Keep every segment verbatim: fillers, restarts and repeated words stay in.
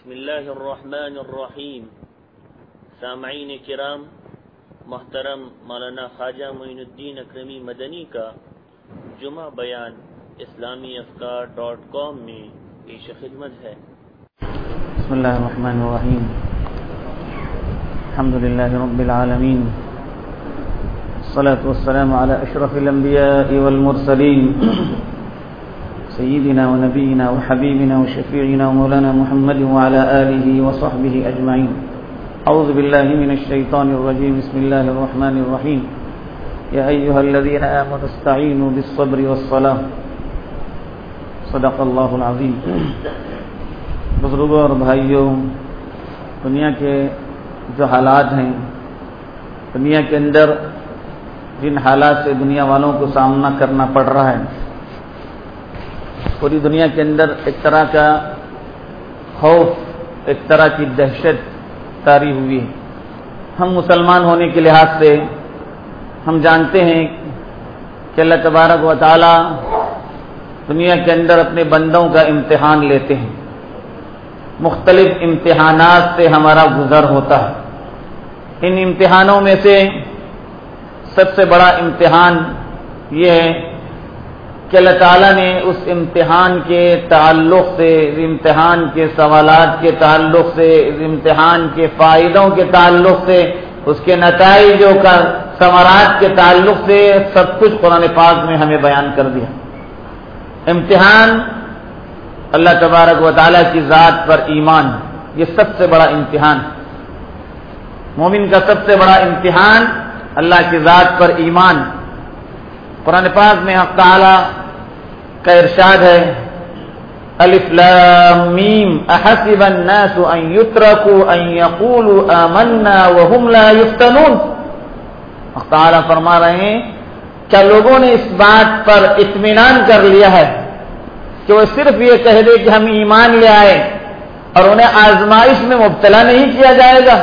بسم اللہ الرحمن الرحیم. سامعین کرام، محترم مولانا خواجہ معین الدین اکرمی مدنی کا جمعہ بیان اسلامی افکار ڈاٹ کام میں پیش خدمت ہے. بسم اللہ الرحمن الرحیم. الحمد للہ رب العالمین، الصلاة والسلام على اشرف الانبیاء والمرسلین، سیدنا و نبینا و حبیبنا و شفیعنا و مولانا محمد وعلى آلہ وصحبہ اجمعین. اعوذ باللہ من الشیطان الرجیم. بسم اللہ الرحمن الرحیم. یا ایہا الذین آمنوا استعینوا بالصبر والصلاة. صدق اللہ العظیم. بزرگوں اور بھائیوں، دنیا کے جو حالات ہیں، دنیا کے اندر جن حالات سے دنیا والوں کو سامنا کرنا پڑ رہا ہے، پوری دنیا کے اندر ایک طرح کا خوف، ایک طرح کی دہشت طاری ہوئی ہے. ہم مسلمان ہونے کے لحاظ سے ہم جانتے ہیں کہ اللہ تبارک و تعالی دنیا کے اندر اپنے بندوں کا امتحان لیتے ہیں. مختلف امتحانات سے ہمارا گزر ہوتا ہے. ان امتحانوں میں سے سب سے بڑا امتحان یہ ہے کہ اللہ تعالیٰ نے اس امتحان کے تعلق سے، امتحان کے سوالات کے تعلق سے، امتحان کے فائدوں کے تعلق سے، اس کے نتائج کا ثمرات کے تعلق سے سب کچھ قرآن پاک میں ہمیں بیان کر دیا. امتحان اللہ تبارک و تعالیٰ کی ذات پر ایمان، یہ سب سے بڑا امتحان. مومن کا سب سے بڑا امتحان اللہ کی ذات پر ایمان. قرآن پاک میں حق تعالیٰ کا ارشاد ہے، الف لام میم احسب الناس ان یترکوا ان یقولوا آمنا وهم لا یفتنون. حق تعالیٰ فرما رہے ہیں، کیا لوگوں نے اس بات پر اطمینان کر لیا ہے کہ وہ صرف یہ کہہ دے کہ ہم ایمان لے آئے اور انہیں آزمائش میں مبتلا نہیں کیا جائے گا؟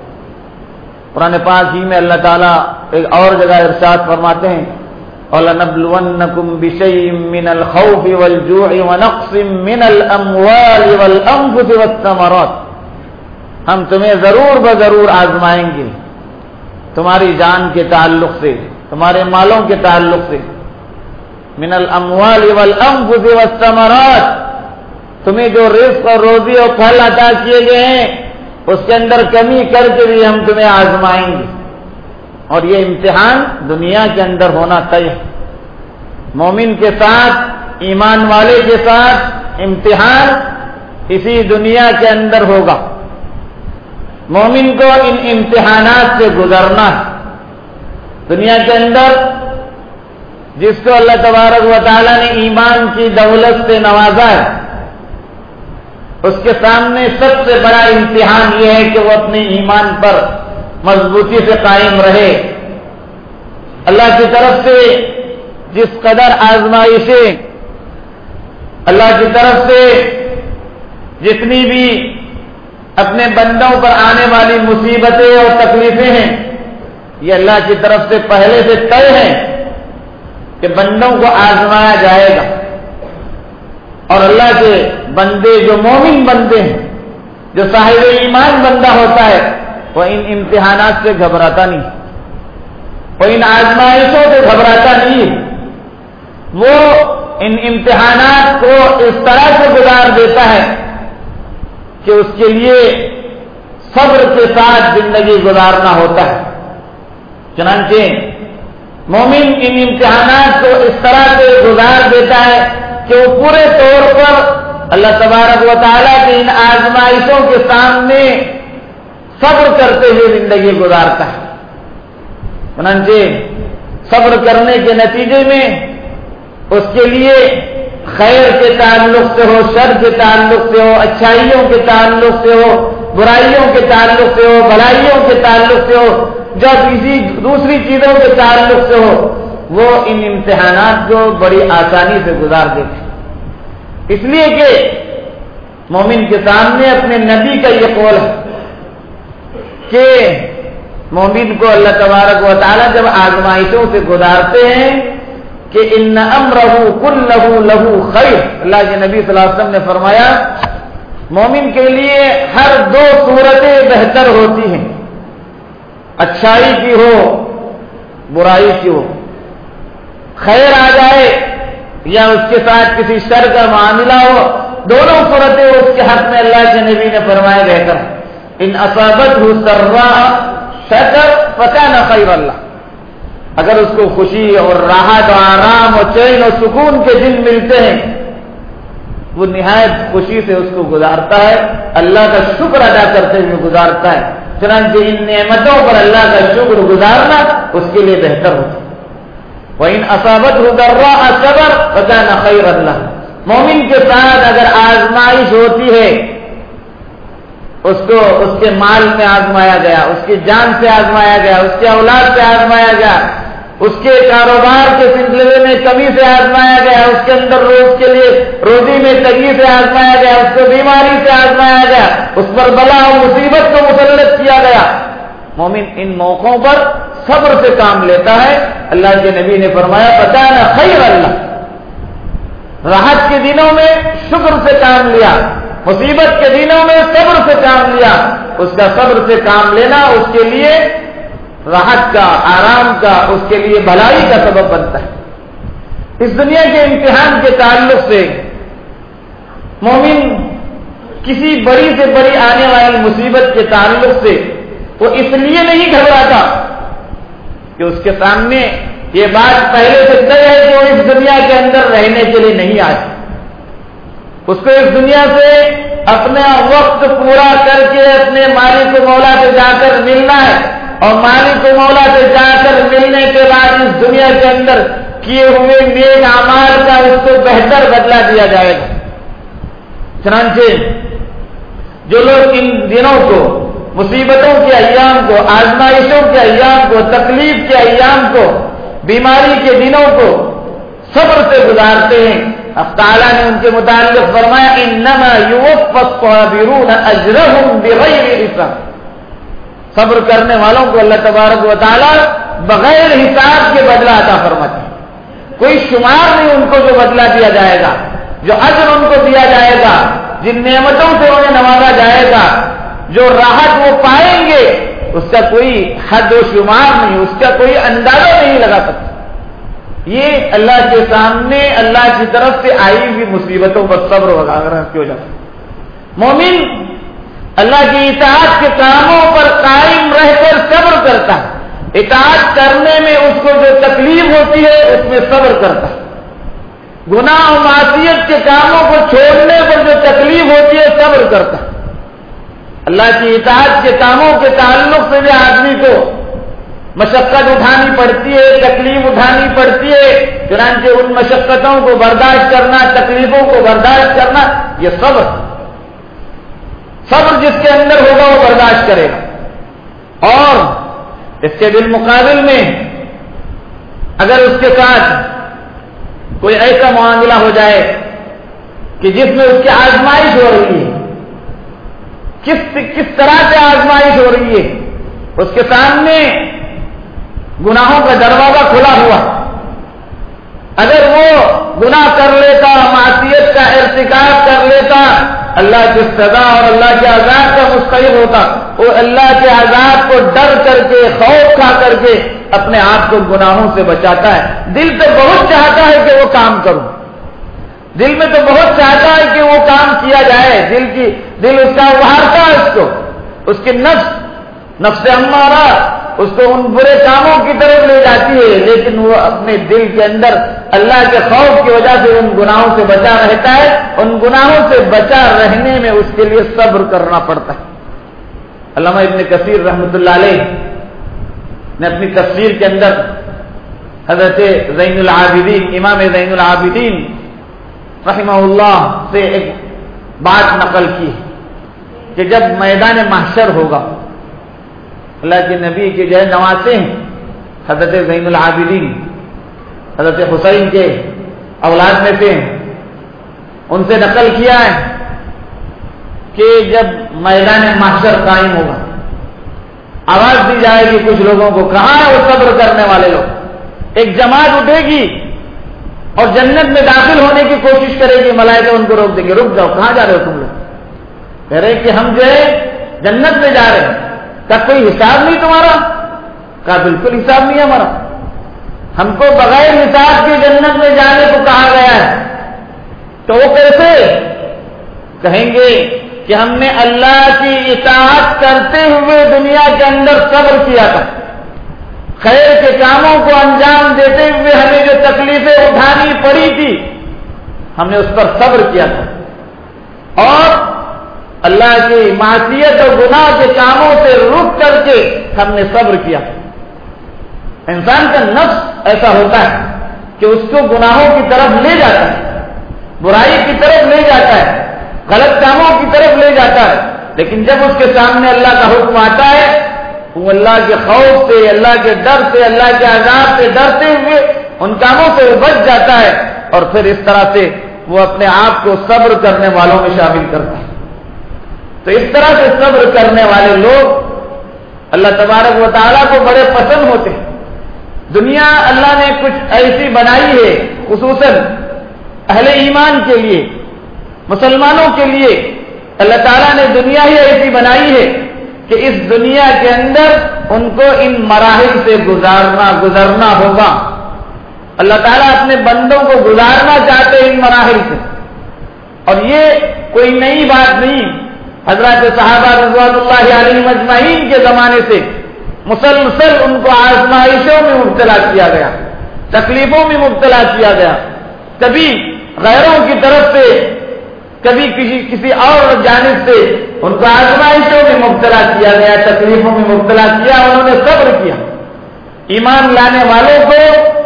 قرآن پاک ہی میں اللہ تعالیٰ ایک اور جگہ ارشاد فرماتے ہیں، وَلَنَبْلُوَنَّكُمْ بِشَيْءٍ مِّنَ الْخَوْفِ وَالْجُوعِ وَنَقْصٍ مِّنَ الْأَمْوَالِ وَالْأَنفُسِ وَالثَّمَرَاتِ. ہم تمہیں ضرور بضرور آزمائیں گے، تمہاری جان کے تعلق سے، تمہارے مالوں کے تعلق سے. من الاموال والانفس والثمرات، تمہیں جو رزق اور روزی اور پھل عطا کیے گئے ہیں اس کے اندر کمی کر کے بھی ہم تمہیں آزمائیں گے. اور یہ امتحان دنیا کے اندر ہونا طے ہے. مومن کے ساتھ، ایمان والے کے ساتھ امتحان اسی دنیا کے اندر ہوگا. مومن کو ان امتحانات سے گزرنا ہے. دنیا کے اندر جس کو اللہ تبارک و تعالیٰ نے ایمان کی دولت سے نوازا ہے، اس کے سامنے سب سے بڑا امتحان یہ ہے کہ وہ اپنے ایمان پر مضبوطی سے قائم رہے. اللہ کی طرف سے جس قدر آزمائشیں، اللہ کی طرف سے جتنی بھی اپنے بندوں پر آنے والی مصیبتیں اور تکلیفیں ہیں، یہ اللہ کی طرف سے پہلے سے طے ہیں کہ بندوں کو آزمایا جائے گا. اور اللہ کے بندے جو مومن بندے ہیں، جو صاحب ایمان بندہ ہوتا ہے، وہ ان امتحانات سے گھبراتا نہیں، وہ ان آزمائشوں سے گھبراتا نہیں. وہ ان امتحانات کو اس طرح سے گزار دیتا ہے کہ اس کے لیے صبر کے ساتھ زندگی گزارنا ہوتا ہے. چنانچہ مومن ان امتحانات کو اس طرح سے گزار دیتا ہے کہ وہ پورے طور پر اللہ تبارک و تعالیٰ کی ان آزمائشوں کے سامنے صبر کرتے ہوئے زندگی گزارتا ہے. چنانچہ صبر کرنے کے نتیجے میں اس کے لیے خیر کے تعلق سے ہو، شر کے تعلق سے ہو، اچھائیوں کے تعلق سے ہو، برائیوں کے تعلق سے ہو، بھلائیوں کے تعلق سے ہو، جب کسی دوسری چیزوں کے تعلق سے ہو، وہ ان امتحانات کو بڑی آسانی سے گزار دیتے. اس لیے کہ مومن کے سامنے اپنے نبی کا یہ قول ہے کہ مومن کو اللہ تبارک و تعالیٰ جب آزمائشوں سے گزارتے ہیں کہ ان امرہ کلہ لہ خیر. اللہ کے نبی صلی اللہ علیہ وسلم نے فرمایا مومن کے لیے ہر دو صورتیں بہتر ہوتی ہیں، اچھائی کی ہو برائی کی ہو، خیر آ جائے یا اس کے ساتھ کسی شر کا معاملہ ہو، دونوں صورتیں اس کے حق میں اللہ کے نبی نے فرمایا بہتر ہے۔ ان اصابتہ سراء شکر فکان خیر اللہ، اگر اس کو خوشی اور راحت اور آرام اور چین اور سکون کے دن ملتے ہیں وہ نہایت خوشی سے اس کو گزارتا ہے، اللہ کا شکر ادا کرتے ہوئے گزارتا ہے۔ چنانچہ ان نعمتوں پر اللہ کا شکر گزارنا اس کے لیے بہتر ہوتا ہے۔ وَإِنْ أَصَابَتْهُ ضَرَّاءَ صَبَرَ فَكَانَ خَيْرًا لَهُ، مومن کے ساتھ اگر آزمائش ہوتی ہے، اس کو اس کے مال میں آزمایا گیا، اس کی جان سے آزمایا گیا، اس کے اولاد سے آزمایا گیا، اس کے کاروبار کے سلسلے میں کمی سے آزمایا گیا، اس کے اندر روز کے لیے روزی میں تنگی سے آزمایا گیا، اس کو بیماری سے آزمایا گیا، اس پر بلا اور مصیبت کو مسلط کیا گیا، مومن ان موقعوں پر صبر سے کام لیتا ہے۔ اللہ کے نبی نے فرمایا فکان خیر اللہ، راحت کے دنوں میں شکر سے کام لیا، مصیبت کے دنوں میں صبر سے کام لیا، اس کا صبر سے کام لینا اس کے لیے راحت کا، آرام کا، اس کے لیے بھلائی کا سبب بنتا ہے۔ اس دنیا کے امتحان کے تعلق سے مومن کسی بڑی سے بڑی آنے والی مصیبت کے تعلق سے وہ اس لیے نہیں گھبراتا کہ اس کے سامنے یہ بات پہلے سے طے ہے کہ وہ اس دنیا کے اندر رہنے کے لیے نہیں آئے، اس کو اس دنیا سے اپنا وقت پورا کر کے اپنے مالک و مولا سے جا کر ملنا ہے، اور مالک و مولا سے جا کر ملنے کے بعد اس دنیا کے اندر کیے ہوئے نیک اعمال کا اس کو بہتر بدلہ دیا جائے گا۔ چنانچہ جو لوگ ان دنوں کو، مصیبتوں کے ایام کو، آزمائشوں کے ایام کو، تکلیف کے ایام کو، بیماری کے دنوں کو صبر سے گزارتے ہیں، اب تعالیٰ نے ان کے متعلق فرمایا انما یوفی الصابرون اجرهم بغیر حساب، صبر کرنے والوں کو اللہ تبارک و تعالیٰ بغیر حساب کے بدلہ عطا فرماتے ہیں، کوئی شمار نہیں ان کو جو بدلہ دیا جائے گا، جو اجر ان کو دیا جائے گا، جن نعمتوں سے انہیں نوازا جائے گا، جو راحت وہ پائیں گے، اس کا کوئی حد و شمار نہیں، اس کا کوئی اندازہ نہیں لگا سکتا۔ یہ اللہ کے سامنے اللہ کی طرف سے آئی ہوئی مصیبتوں پر صبر وغیرہ کی وجہ سے مومن اللہ کی اطاعت کے کاموں پر قائم رہ کر صبر کرتا ہے، اطاعت کرنے میں اس کو جو تکلیف ہوتی ہے اس میں صبر کرتا ہے، گناہ و معصیت کے کاموں کو چھوڑنے پر جو تکلیف ہوتی ہے صبر کرتا ہے۔ اللہ کی اطاعت کے کاموں کے تعلق سے بھی آدمی کو مشقت اٹھانی پڑتی ہے، تکلیف اٹھانی پڑتی ہے، چنانچہ ان مشقتوں کو برداشت کرنا، تکلیفوں کو برداشت کرنا، یہ صبر صبر جس کے اندر ہوگا وہ برداشت کرے گا۔ اور اس کے بالمقابل میں اگر اس کے ساتھ کوئی ایسا معاملہ ہو جائے کہ جس میں اس کی آزمائش ہو رہی ہے، کس کس طرح سے آزمائش ہو رہی ہے، اس کے سامنے گناہوں کا دروازہ کھلا ہوا، اگر وہ گناہ کر لیتا، معصیت کا ارتکاب کر لیتا، اللہ کی سزا اور اللہ کے عذاب کا مستحق ہوتا، وہ اللہ کے عذاب کو ڈر کر کے، خوف کھا کر کے اپنے آپ کو گناہوں سے بچاتا ہے۔ دل تو بہت چاہتا ہے کہ وہ کام کروں، دل میں تو بہت چاہتا ہے کہ وہ کام کیا جائے، دل کی دل اس کا ابھارتا ہے، اس کو اس کی نفس نفس امارہ اس کو ان برے کاموں کی طرف لے جاتی ہے، لیکن وہ اپنے دل کے اندر اللہ کے خوف کی وجہ سے ان گناہوں سے بچا رہتا ہے، ان گناہوں سے بچا رہنے میں اس کے لیے صبر کرنا پڑتا ہے۔ علامہ ابن کثیر رحمۃ اللہ علیہ نے اپنی تفسیر کے اندر حضرت زین العابدین امام زین العابدین رحمہ اللہ سے ایک بات نقل کی کہ جب میدان محشر ہوگا، اللہ کے نبی کے جو نواسے ہیں حضرت زین العابدین حضرت حسین کے اولاد میں سے ان سے نقل کیا ہے کہ جب میدان محشر قائم ہوگا، آواز دی جائے گی کچھ لوگوں کو، کہاں ہے وہ صبر کرنے والے لوگ؟ ایک جماعت اٹھے گی اور جنت میں داخل ہونے کی کوشش کرے گی، ملائکہ ان کو روک دیں گے، رک جاؤ، کہاں جا رہے ہو تم لوگ؟ کہہ رہے کہ ہم جو ہے جنت میں جا رہے ہیں. کیا کوئی حساب نہیں تمہارا؟ کہا بالکل حساب نہیں ہمارا, ہم کو بغیر حساب کے جنت میں جانے کو کہا گیا ہے. تو وہ کیسے کہیں گے کہ ہم نے اللہ کی اطاعت کرتے ہوئے دنیا کے اندر صبر کیا تھا, خیر کے کاموں کو انجام دیتے ہوئے ہمیں جو تکلیفیں اٹھانی پڑی تھی ہم نے اس پر صبر کیا تھا, اور اللہ کی معصیت اور گناہ کے کاموں سے رک کر کے ہم نے صبر کیا. انسان کا نفس ایسا ہوتا ہے کہ اس کو گناہوں کی طرف لے جاتا ہے, برائی کی طرف لے جاتا ہے, غلط کاموں کی طرف لے جاتا ہے, لیکن جب اس کے سامنے اللہ کا حکم آتا ہے وہ اللہ کے خوف سے, اللہ کے ڈر سے, اللہ کے عذاب سے ڈرتے ہوئے ان کاموں سے وہ بچ جاتا ہے, اور پھر اس طرح سے وہ اپنے آپ کو صبر کرنے والوں میں شامل کرتا ہے. تو اس طرح سے صبر کرنے والے لوگ اللہ تبارک و تعالیٰ کو بڑے پسند ہوتے ہیں. دنیا اللہ نے کچھ ایسی بنائی ہے خصوصاً اہل ایمان کے لیے, مسلمانوں کے لیے اللہ تعالیٰ نے دنیا ہی ایسی بنائی ہے کہ اس دنیا کے اندر ان کو ان مراحل سے گزارنا گزرنا ہوگا. اللہ تعالیٰ اپنے بندوں کو گزارنا چاہتے ہیں ان مراحل سے, اور یہ کوئی نئی بات نہیں. حضرات صحابہ رضوان اللہ علیہم اجمعین کے زمانے سے مسلسل ان کو آزمائشوں میں مبتلا کیا گیا, تکلیفوں میں مبتلا کیا گیا. کبھی غیروں کی طرف سے, کبھی کسی کسی اور جانب سے ان کو آزمائشوں میں مبتلا کیا گیا, تکلیفوں میں مبتلا کیا. انہوں نے صبر کیا. ایمان لانے والوں کو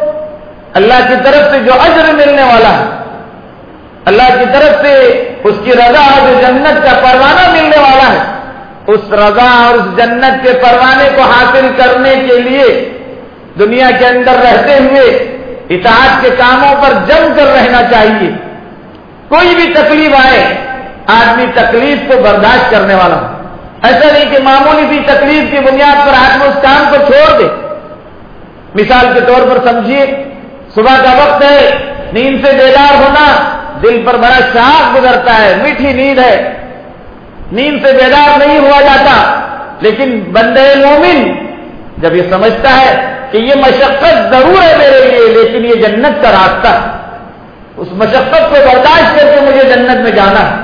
اللہ کی طرف سے جو اجر ملنے والا ہے, اللہ کی طرف سے اس کی رضا اور جنت کا پروانہ ملنے والا ہے, اس رضا اور اس جنت کے پروانے کو حاصل کرنے کے لیے دنیا کے اندر رہتے ہوئے اطاعت کے کاموں پر جم کر رہنا چاہیے. کوئی بھی تکلیف آئے آدمی تکلیف کو برداشت کرنے والا ہو. ایسا نہیں کہ معمولی سی تکلیف کی بنیاد پر آدمی اس کام کو چھوڑ دے. مثال کے طور پر سمجھیے, صبح کا وقت ہے, نیند سے بیدار ہونا, دل پر بڑا شاق گزرتا ہے, میٹھی نیند ہے, نیند سے بیدار نہیں ہوا جاتا. لیکن بندے مومن جب یہ سمجھتا ہے کہ یہ مشقت ضرور ہے میرے لیے لیکن یہ جنت کا راستہ ہے, اس مشقت کو برداشت کر کے مجھے جنت میں جانا ہے.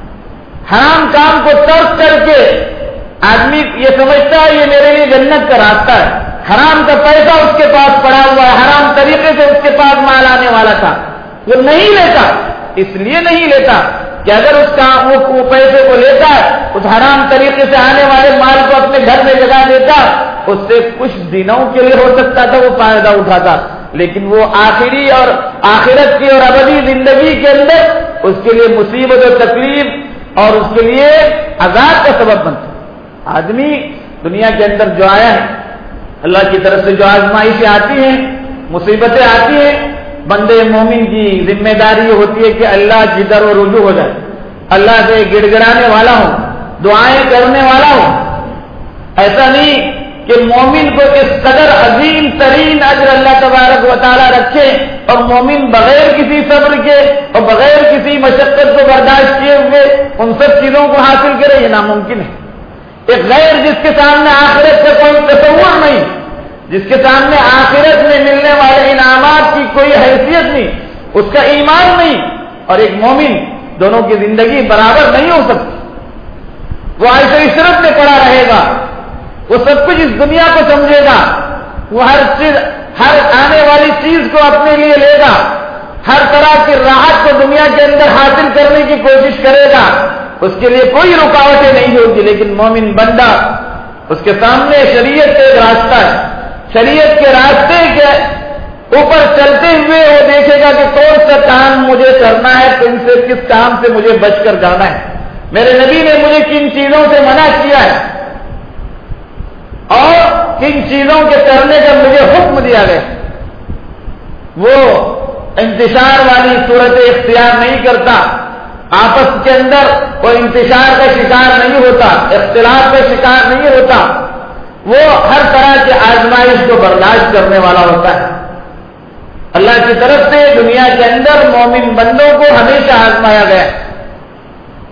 حرام کام کو ترک کر کے آدمی یہ سمجھتا ہے یہ میرے لیے جنت کا راستہ ہے. حرام کا پیسہ اس کے پاس پڑا ہوا ہے, حرام طریقے سے اس کے پاس مال آنے والا تھا, وہ نہیں لیتا. اس لیے نہیں لیتا کہ اگر اس کا وہ پیسے کو لیتا اس حرام طریقے سے آنے والے مال کو اپنے گھر میں جگہ دیتا, اس سے کچھ دنوں کے لیے ہو سکتا تھا وہ فائدہ اٹھاتا, لیکن وہ آخری اور آخرت کی اور ابدی زندگی کے اندر اس کے لیے مصیبت و تکلیف اور اس کے لیے عذاب کا سبب بنتا. آدمی دنیا کے اندر جو آیا ہے, اللہ کی طرف سے جو آزمائشیں آتی ہیں, مصیبتیں آتی ہیں, بندے مومن کی ذمہ داری یہ ہوتی ہے کہ اللہ کی طرف رجوع ہو جائے, اللہ سے گڑ گڑانے والا ہوں, دعائیں کرنے والا ہوں. ایسا نہیں کہ مومن کو اس قدر عظیم ترین اجر اللہ تبارک و تعالیٰ رکھے اور مومن بغیر کسی صبر کے اور بغیر کسی مشقت کو برداشت کیے ہوئے ان سب چیزوں کو حاصل کرے, یہ ناممکن ہے. ایک غیر جس کے سامنے آخرت کا کوئی تصور نہیں, جس کے سامنے آخرت میں ملنے والے انعامات کی کوئی حیثیت نہیں, اس کا ایمان نہیں, اور ایک مومن, دونوں کی زندگی برابر نہیں ہو سکتی. وہ عیش و عشرت میں پڑا رہے گا, وہ سب کچھ اس دنیا کو سمجھے گا, وہ ہر چیز ہر آنے والی چیز کو اپنے لیے لے گا, ہر طرح کی راحت کو دنیا کے اندر حاصل کرنے کی کوشش کرے گا, اس کے لیے کوئی رکاوٹیں نہیں ہوگی. لیکن مومن بندہ, اس کے سامنے شریعت کا ایک راستہ ہے, شریعت کے راستے کے اوپر چلتے ہوئے وہ دیکھے گا کہ کون سا کام مجھے کرنا ہے, کن سے کس کام سے مجھے بچ کر جانا ہے, میرے نبی نے مجھے کن چیزوں سے منع کیا ہے اور کن چیزوں کے کرنے کا مجھے حکم دیا گیا. وہ انتشار والی صورت اختیار نہیں کرتا, آپس کے اندر وہ انتشار کا شکار نہیں ہوتا, اختلاف کا شکار نہیں ہوتا, وہ ہر طرح کی آزمائش کو برداشت کرنے والا ہوتا ہے. اللہ کی طرف سے دنیا کے اندر مومن بندوں کو ہمیشہ آزمایا گیا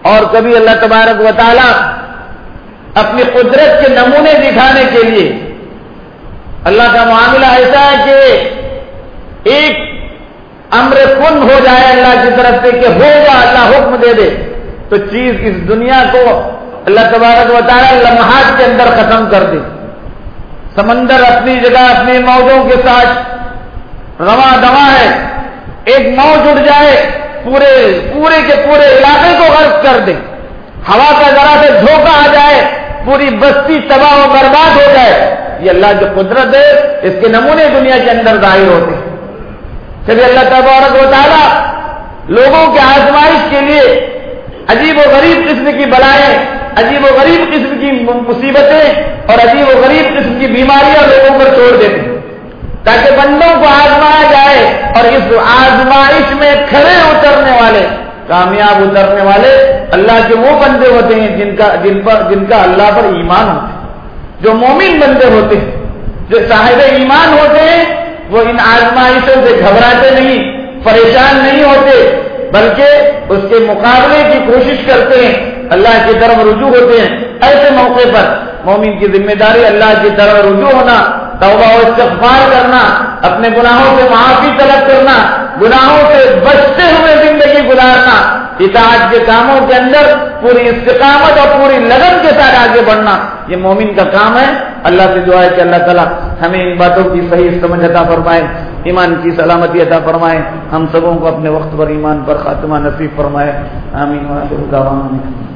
اور کبھی اللہ تبارک و تعالی اپنی قدرت کے نمونے دکھانے کے لیے اللہ کا معاملہ ایسا ہے کہ ایک امر کن ہو جائے اللہ کی طرف سے کہ ہوگا، اللہ حکم دے دے تو چیز اس دنیا کو اللہ تبارک و تعالی لمحات کے اندر ختم کر دے. سمندر اپنی جگہ اپنی موجوں کے ساتھ رواں دواں ہے، ایک موج اٹھ جائے پورے پورے کے پورے علاقے کو غرق کر دے. ہوا کا ذرا سے جھونکا آ جائے پوری بستی تباہ و برباد ہو جائے. یہ اللہ کی قدرت ہے، اس کے نمونے دنیا کے اندر ظاہر ہوتے ہیں. پھر اللہ تبارک و تعالی لوگوں کے آزمائش کے لیے عجیب و غریب قسم کی بلائیں، عجیب و غریب قسم کی مصیبتیں اور عجیب و غریب قسم کی بیماریاں لوگوں پر چھوڑ دیتے ہیں تاکہ بندوں کو آزمایا جائے اور اس آزمائش میں کھڑے اترنے والے، کامیاب اترنے والے اللہ کے وہ بندے ہوتے ہیں جن کا جن پر جن کا اللہ پر ایمان ہوتا ہے، جو مومن بندے ہوتے ہیں، جو صاحب ایمان ہوتے ہیں. وہ ان آزمائشوں سے گھبراتے نہیں، پریشان نہیں ہوتے، بلکہ اس کے مقابلے کی کوشش کرتے ہیں، اللہ کی طرف رجوع ہوتے ہیں. ایسے موقع پر مومن کی ذمہ داری اللہ کی طرف رجوع ہونا، توبہ و استغفار کرنا، اپنے گناہوں سے معافی طلب کرنا، گناہوں سے بچتے ہوئے زندگی گزارنا، اطاعت کے کاموں کے اندر پوری استقامت اور پوری لگن کے ساتھ آگے بڑھنا، یہ مومن کا کام ہے. اللہ سے دعا ہے کہ اللہ تعالیٰ ہمیں ان باتوں کی صحیح سمجھ عطا فرمائے، ایمان کی سلامتی عطا فرمائے، ہم سبوں کو اپنے وقت پر ایمان پر خاتمہ نصیب فرمائے. آمین.